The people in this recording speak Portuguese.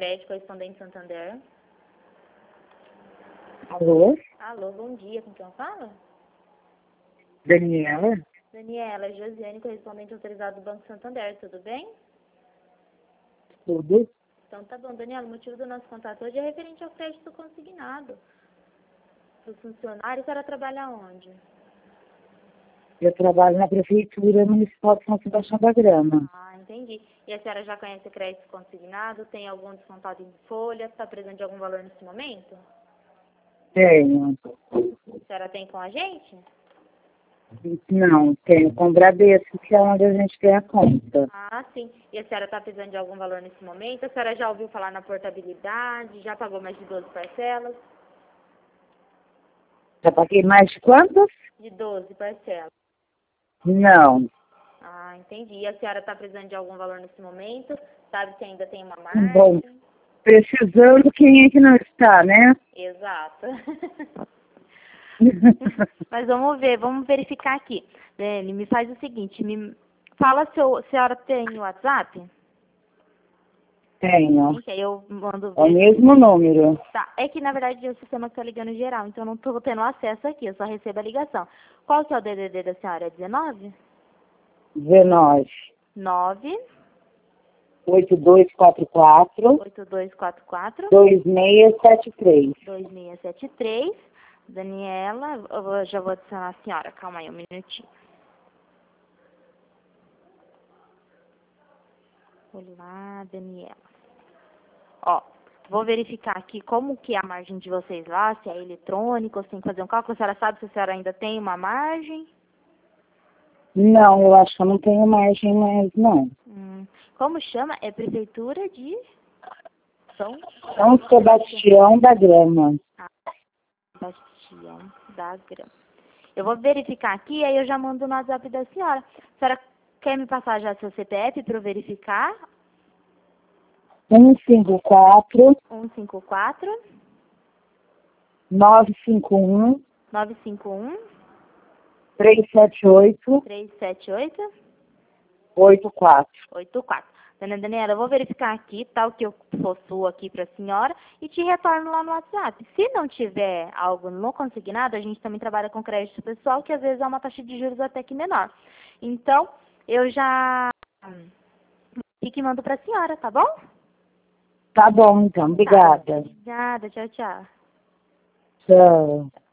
crédito correspondente Santander. Alô? Alô, bom dia, com quem eu falo? Daniela? Daniela, Josiane, correspondente autorizado do Banco Santander, tudo bem? Tudo? Então tá bom, Daniela, o motivo do nosso contato hoje é referente ao crédito consignado. Para o funcionário, a senhora trabalha onde? Eu trabalho na Prefeitura Municipal de São Sebastião da Grama. Ah, entendi. E a senhora já conhece o crédito consignado? Tem algum descontado em folha? Está precisando de algum valor nesse momento? Tenho. A senhora tem com a gente? Não, tenho com o Bradesco, que é onde a gente tem a conta. Ah, sim. E a senhora está precisando de algum valor nesse momento? A senhora já ouviu falar na portabilidade? Já pagou mais de 12 parcelas? Já paguei mais de quantas? De 12 parcelas. Não. Ah, entendi. E a senhora está precisando de algum valor nesse momento? Sabe se ainda tem uma margem? Bom, precisando, quem é que não está, né? Exato. Mas vamos ver, vamos verificar aqui. Dani, me faz o seguinte, me fala se a senhora tem o WhatsApp? Tenho. Gente, aí eu mando É o ver. mesmo número. Tá, é que na verdade o sistema está ligando geral, então eu não estou tendo acesso aqui, eu só recebo a ligação. Qual que é o DDD da senhora? É 19? 19. 9 8244 8244 2673. 2673. Daniela, já vou adicionar a senhora, calma aí um minutinho. Olá, Daniela. Ó, vou verificar aqui como que é a margem de vocês lá, se é eletrônico, se tem que fazer um cálculo. A senhora sabe se a senhora ainda tem uma margem? Não, eu acho que eu não tenho margem mais, não. Como chama? É Prefeitura de São São Sebastião da Grama. Sebastião da Grama. Eu vou verificar aqui, aí eu já mando no WhatsApp da senhora. A senhora quer me passar já seu CPF para eu verificar? 154 154 951 951 378 378 84. 84. Dona Daniela, eu vou verificar aqui, tá, o que eu possuo aqui para a senhora e te retorno lá no WhatsApp. Se não tiver algo no consignado, a gente também trabalha com crédito pessoal, que às vezes é uma taxa de juros até que menor. Então, eu já fico e mando para a senhora, tá bom? Tá bom, então. Obrigada. Obrigada, tchau, tchau. Tchau.